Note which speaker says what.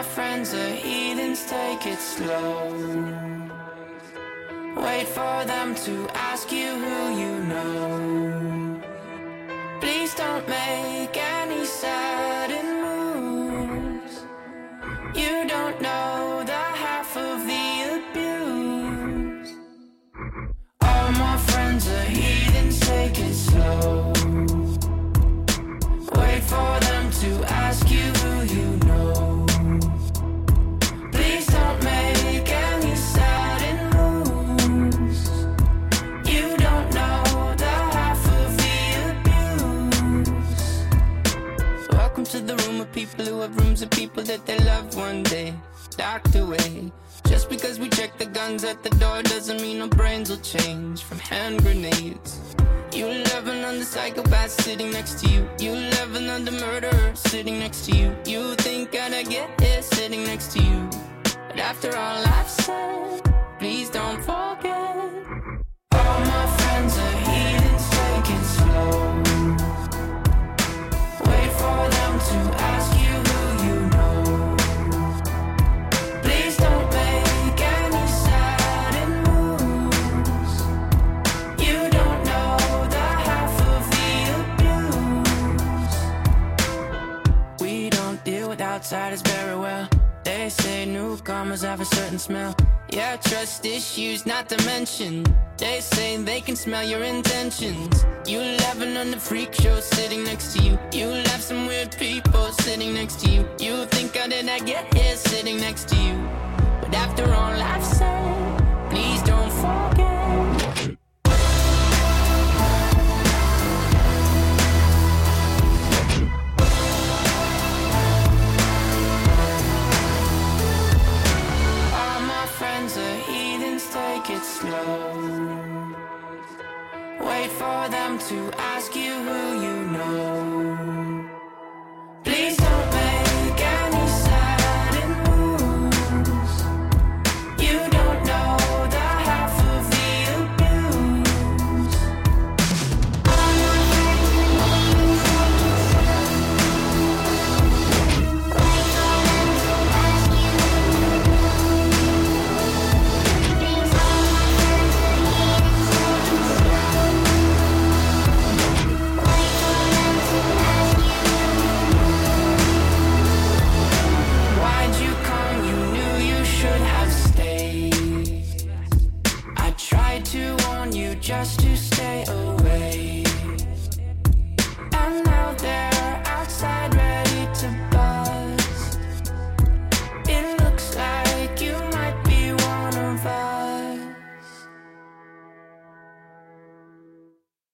Speaker 1: friends are heathens, take it slow. Wait for them to ask you who you know. Please don't make any sudden moves. You don't know the half of the abuse. All my friends are heathens, take it slow. Wait for them to ask you who you know. Please don't make any sudden moves. You don't know the half of the abuse. Welcome to the room of people who have rooms of people that they loved one day locked away. Just because we check the guns at the door doesn't mean our brains will change from hand grenades. You loving on the psychopath sitting next to you. You loving on the murderer sitting next to you. You think I'd get here sitting next to you. But after all I've said, please don't forget. All my friends are heathens, take it slow. Wait for them to ask you who you know. Please don't make any sudden moves. You don't know the half of the abuse. We don't deal with outsiders very well. They say newcomers have a certain smell. Yeah, trust issues not to mention. They say they can smell your intentions. You laughing on the freak show sitting next to you. You laugh some weird people sitting next to you. You think how did I get here sitting next to you? But after all I've said, please don't forget.